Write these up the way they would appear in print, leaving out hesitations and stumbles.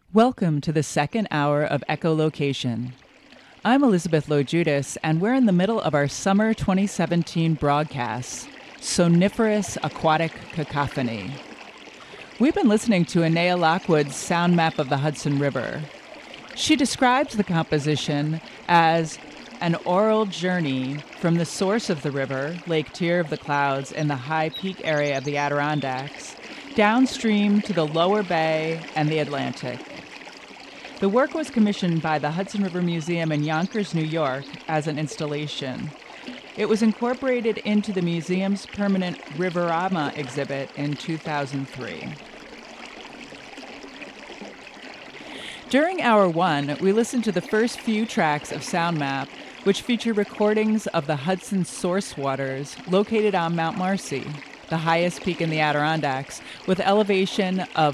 Welcome to the second hour of Echolocation. I'm Elizabeth Lojudas, and we're in the middle of our summer 2017 broadcast, Soniferous Aquatic Cacophony. We've been listening to Anea Lockwood's sound map of the Hudson River. She describes the composition as an oral journey from the source of the river, Lake Tear of the Clouds, in the high peak area of the Adirondacks, downstream to the lower bay and the Atlantic. The work was commissioned by the Hudson River Museum in Yonkers, New York, as an installation. It was incorporated into the museum's permanent Riverama exhibit in 2003. During Hour 1, we listened to the first few tracks of Sound Map, which feature recordings of the Hudson source waters located on Mount Marcy, the highest peak in the Adirondacks, with elevation of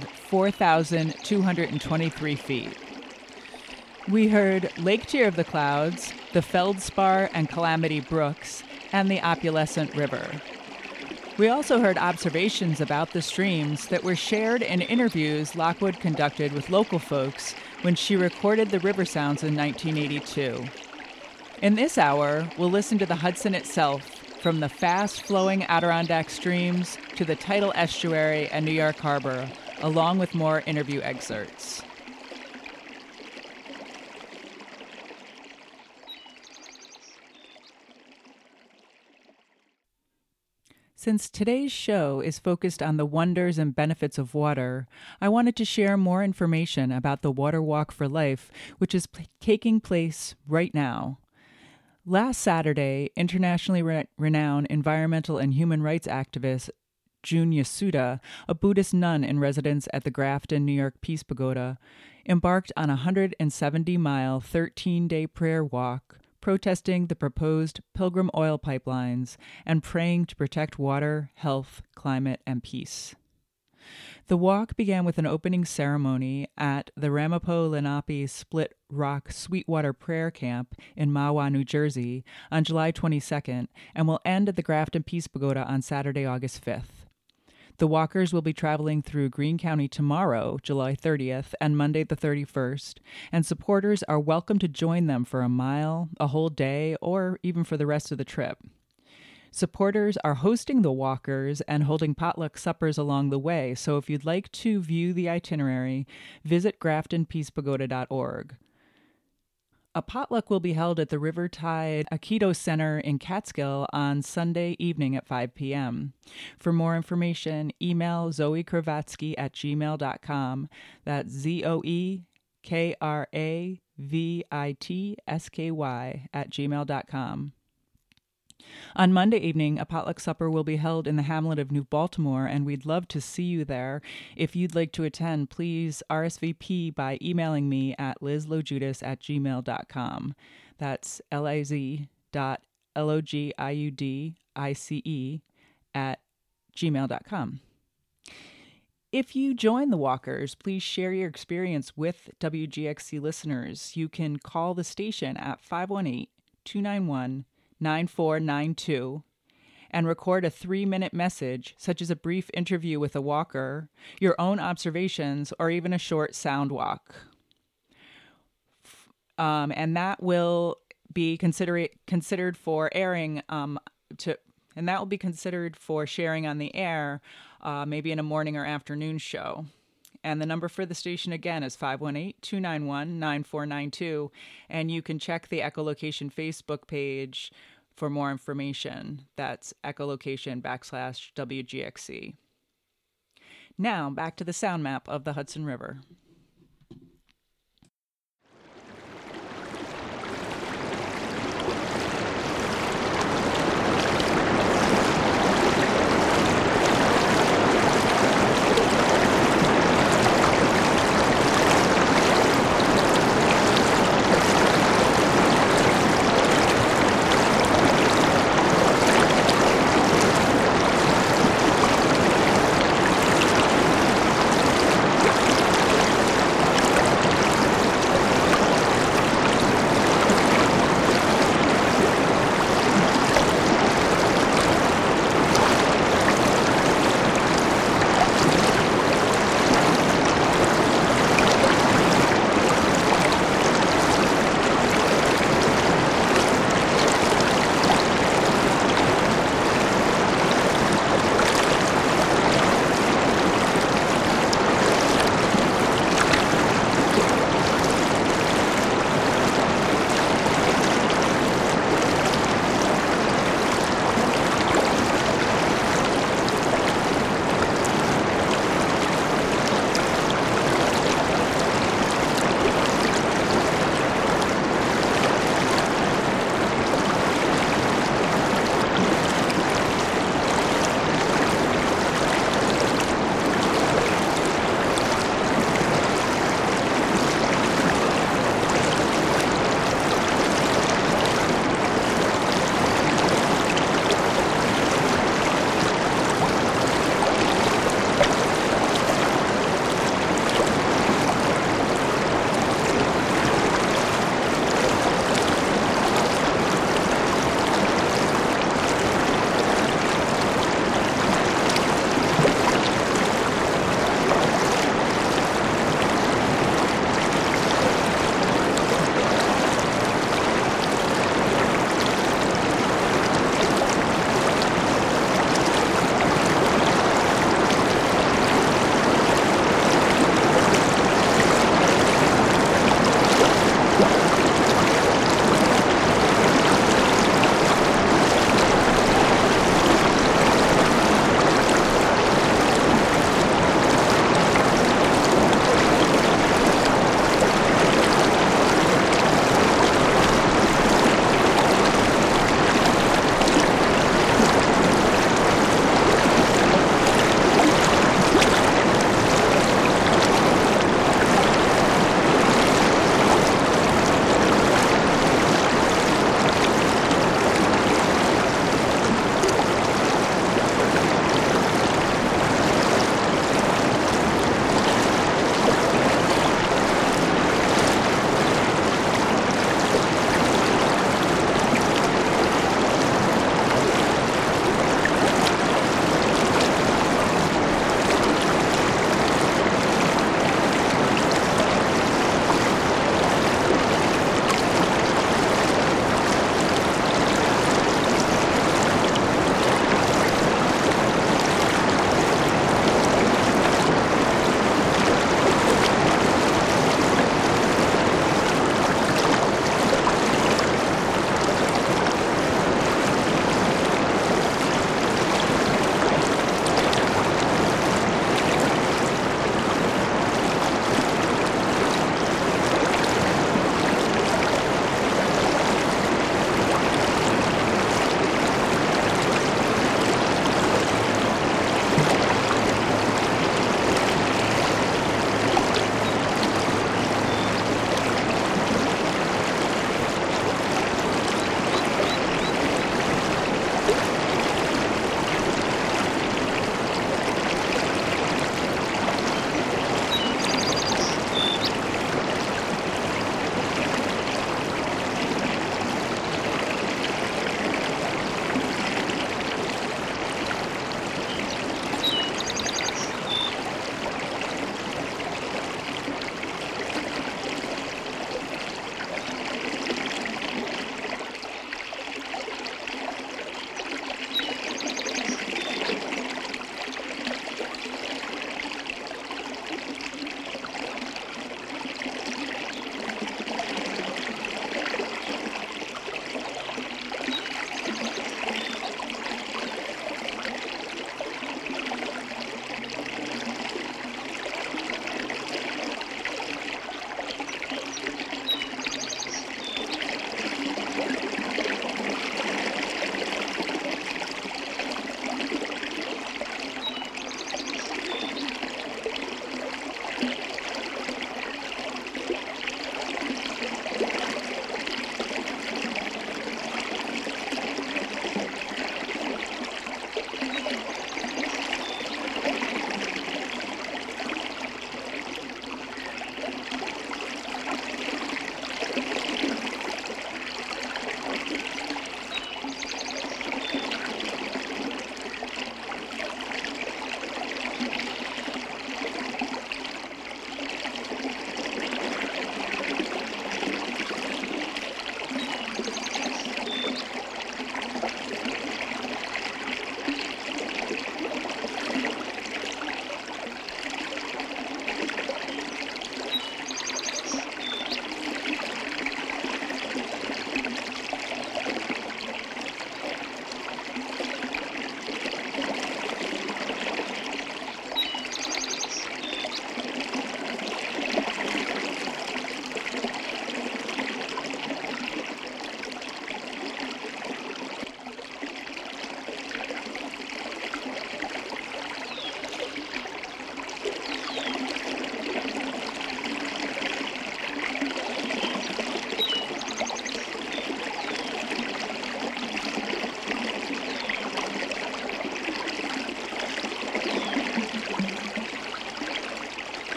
4,223 feet. We heard Lake Tear of the Clouds, the Feldspar and Calamity Brooks, and the Opulescent River. We also heard observations about the streams that were shared in interviews Lockwood conducted with local folks when she recorded the river sounds in 1982. In this hour, we'll listen to the Hudson itself, from the fast-flowing Adirondack streams to the tidal estuary and New York Harbor, along with more interview excerpts. Since today's show is focused on the wonders and benefits of water, I wanted to share more information about the Water Walk for Life, which is taking place right now. Last Saturday, internationally renowned environmental and human rights activist Jun Yasuda, a Buddhist nun in residence at the Grafton, New York Peace Pagoda, embarked on a 170-mile, 13-day prayer walk, protesting the proposed Pilgrim oil pipelines and praying to protect water, health, climate, and peace. The walk began with an opening ceremony at the Ramapo Lenape Split Rock Sweetwater Prayer Camp in Mahwah, New Jersey on July 22nd and will end at the Grafton Peace Pagoda on Saturday, August 5th. The walkers will be traveling through Greene County tomorrow, July 30th, and Monday the 31st, and supporters are welcome to join them for a mile, a whole day, or even for the rest of the trip. Supporters are hosting the walkers and holding potluck suppers along the way, so if you'd like to view the itinerary, visit graftonpeacepagoda.org. A potluck will be held at the Rivertide Aikido Center in Catskill on Sunday evening at 5 p.m. For more information, email zoekravatsky@gmail.com. That's ZOEKRAVITSKY@gmail.com. On Monday evening, a potluck supper will be held in the hamlet of New Baltimore, and we'd love to see you there. If you'd like to attend, please RSVP by emailing me at lizlojudas@gmail.com. That's liz.logiudice@gmail.com. If you join the walkers, please share your experience with WGXC listeners. You can call the station at 518-291-9492 and record a 3-minute message, such as a brief interview with a walker, your own observations, or even a short sound walk. And that will be considered for airing and that will be considered for sharing on the air, maybe in a morning or afternoon show. And the number for the station, again, is 518-291-9492. And you can check the Echolocation Facebook page for more information. That's echolocation.com/WGXC. Now, back to the sound map of the Hudson River.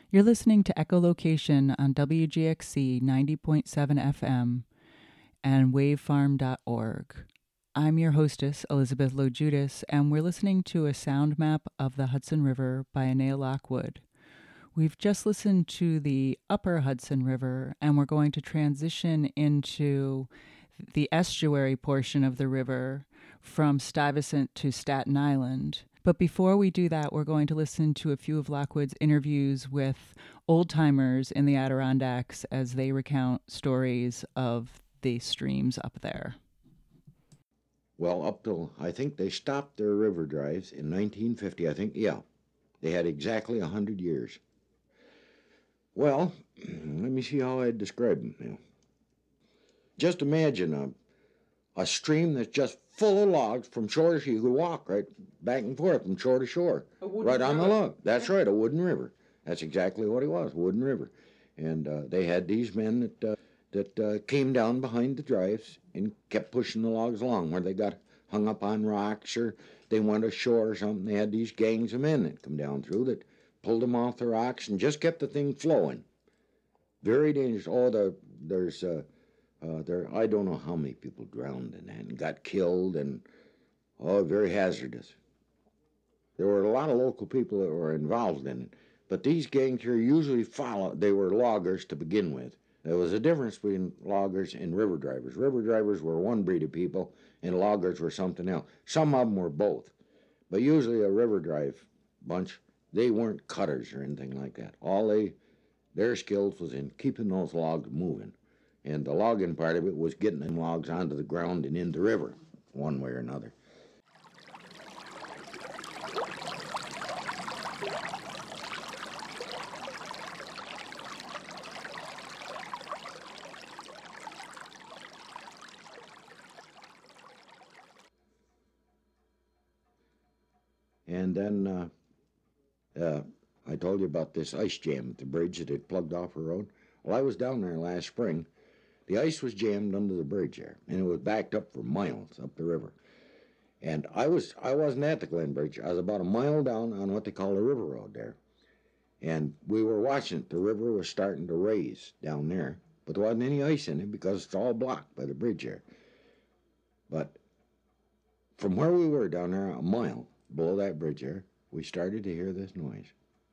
You're listening to Echolocation on WGXC 90.7 FM and wavefarm.org. I'm your hostess, Elizabeth Lojudas, and we're listening to a sound map of the Hudson River by Anea Lockwood. We've just listened to the upper Hudson River, and we're going to transition into the estuary portion of the river from Stuyvesant to Staten Island. But before we do that, we're going to listen to a few of Lockwood's interviews with old-timers in the Adirondacks as they recount stories of the streams up there. Well, up till, I think they stopped their river drives in 1950, I think, yeah. They had exactly 100 years. Well, let me see how I'd describe them now. Just imagine a stream that's just full of logs from shore to shore. You could walk right back and forth from shore to shore, right on the log. That's right, a wooden river. That's exactly what it was, a wooden river. And they had these men that came down behind the drives and kept pushing the logs along where they got hung up on rocks or they went ashore or something. They had these gangs of men that come down through that pulled them off the rocks and just kept the thing flowing. Very dangerous. I don't know how many people drowned in that and got killed, and very hazardous. There were a lot of local people that were involved in it, but these gangs here usually they were loggers to begin with. There was a difference between loggers and river drivers. River drivers were one breed of people, and loggers were something else. Some of them were both, but usually a river drive bunch, they weren't cutters or anything like that. Their skills was in keeping those logs moving. And the logging part of it was getting them logs onto the ground and in the river, one way or another. And then I told you about this ice jam at the bridge that had plugged off the road. Well, I was down there last spring. The ice was jammed under the bridge there, and it was backed up for miles up the river. And I wasn't at the Glen Bridge. I was about a mile down on what they call the river road there. And we were watching it. The river was starting to raise down there, but there wasn't any ice in it because it's all blocked by the bridge there. But from where we were down there, a mile below that bridge there, we started to hear this noise.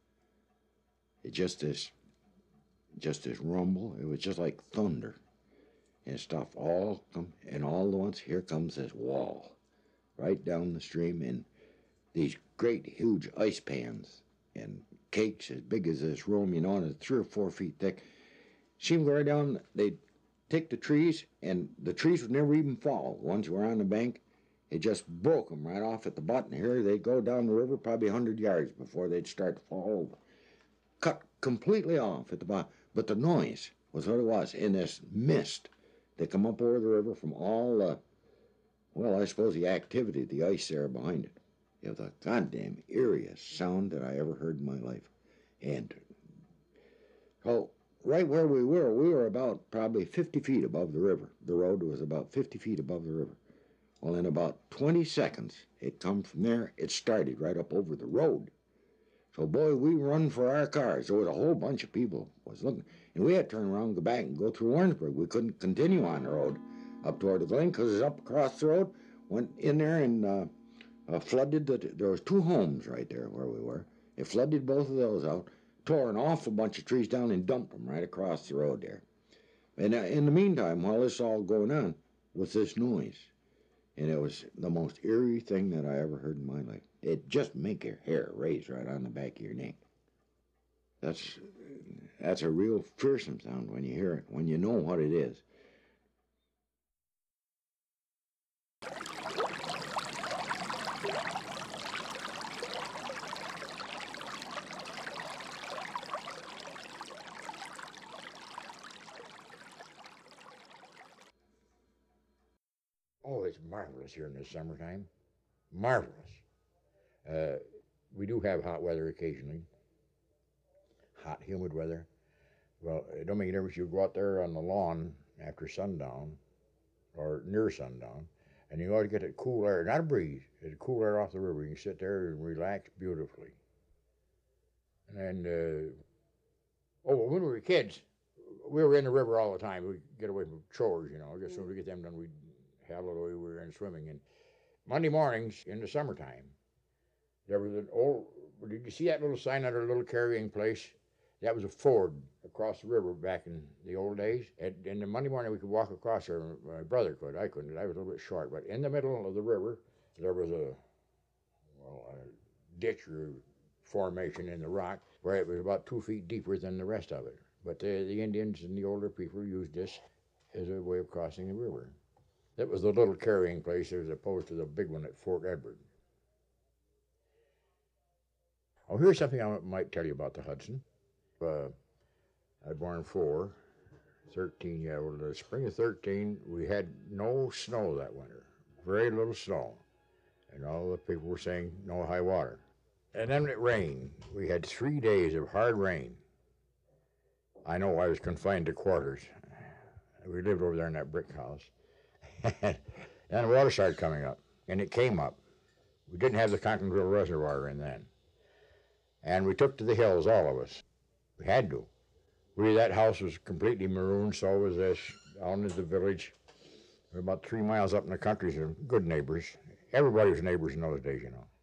It just this rumble. It was just like thunder. And stuff all come, and all at once here comes this wall right down the stream, and these great huge ice pans and cakes as big as this room, and it's 3 or 4 feet thick. Seemed right down, they'd take the trees, and the trees would never even fall. Once you were on the bank, it just broke them right off at the bottom. Here they'd go down the river probably 100 yards before they'd start to fall over. Cut completely off at the bottom. But the noise was what it was, in this mist. They come up over the river from all, I suppose the activity, the ice there behind it. It was the goddamn eeriest sound that I ever heard in my life. And so right where we were about probably 50 feet above the river. The road was about 50 feet above the river. Well, in about 20 seconds, it come from there. It started right up over the road. So, boy, we run for our cars. There was a whole bunch of people was looking. And we had to turn around and go back and go through Warrensburg. We couldn't continue on the road up toward the Glen because it's up across the road. Went in there and flooded. There was 2 homes right there where we were. It flooded both of those out, tore an awful bunch of trees down and dumped them right across the road there. And in the meantime, while this all going on, was this noise. And it was the most eerie thing that I ever heard in my life. It just make your hair raise right on the back of your neck. That's a real fearsome sound when you hear it, when you know what it is. Oh, it's marvelous here in the summertime. Marvelous. We do have hot weather occasionally. Hot, humid weather. Well, it don't make a difference. You go out there on the lawn after sundown or near sundown, and you ought to get that cool air, not a breeze, it's cool air off the river. You can sit there and relax beautifully. And Oh, well, when we were kids, we were in the river all the time. We'd get away from chores, you know. Just as soon as we get them done, we'd have a little way we were in swimming. And Monday mornings in the summertime, there was an old, did you see that little sign at our little carrying place? That was a ford across the river back in the old days. And in the Monday morning, we could walk across there. My brother could. I couldn't. I was a little bit short. But in the middle of the river, there was a ditch or formation in the rock where it was about 2 feet deeper than the rest of it. But the Indians and the older people used this as a way of crossing the river. That was the little carrying place as opposed to the big one at Fort Edward. Oh, here's something I might tell you about the Hudson. I was born 13, yeah, well, the spring of 13, we had no snow that winter, very little snow. And all the people were saying no high water. And then it rained. We had 3 days of hard rain. I know I was confined to quarters. We lived over there in that brick house. And the water started coming up, and it came up. We didn't have the Continental Reservoir in then. And we took to the hills, all of us. We had to. That house was completely marooned, so was this, out in the village. We're about 3 miles up in the country, so good neighbors. Everybody was neighbors in those days, you know.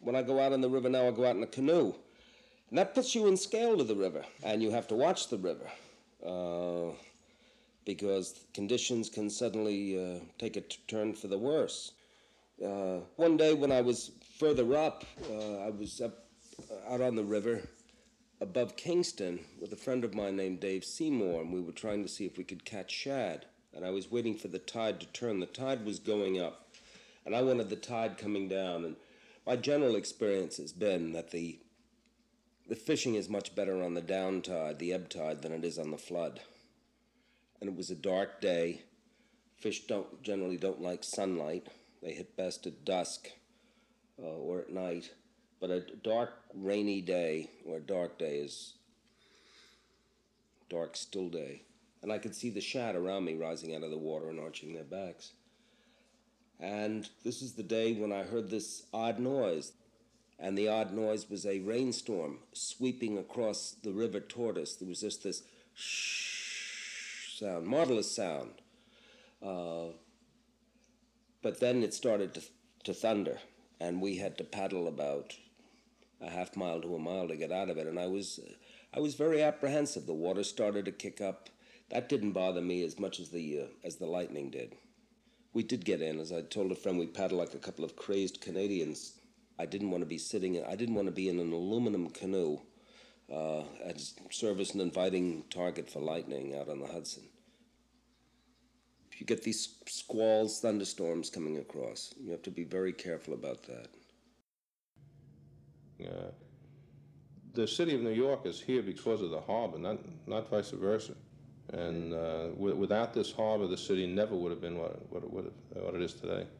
When I go out on the river now, I go out in a canoe. And that puts you in scale to the river, and you have to watch the river because conditions can suddenly take a turn for the worse. One day when I was further up, I was up out on the river above Kingston with a friend of mine named Dave Seymour, and we were trying to see if we could catch shad. And I was waiting for the tide to turn. The tide was going up, and I wanted the tide coming down. And my general experience has been that the fishing is much better on the down tide, the ebb tide, than it is on the flood. And it was a dark day. Fish generally don't like sunlight. They hit best at dusk or at night. But a dark, rainy day, or a dark day, is dark, still day. And I could see the shad around me rising out of the water and arching their backs. And this is the day when I heard this odd noise. And the odd noise was a rainstorm sweeping across the river toward us. There was just this shh sound, marvelous sound. But then it started to thunder, and we had to paddle about a half mile to a mile to get out of it. And I was very apprehensive. The water started to kick up. That didn't bother me as much as the lightning did. We did get in. As I told a friend, we paddled like a couple of crazed Canadians. I didn't want to be in an aluminum canoe and serve as an inviting target for lightning out on the Hudson. You get these squalls, thunderstorms coming across. You have to be very careful about that. The city of New York is here because of the harbor, not vice versa. And without this harbor, the city never would have been what it is today.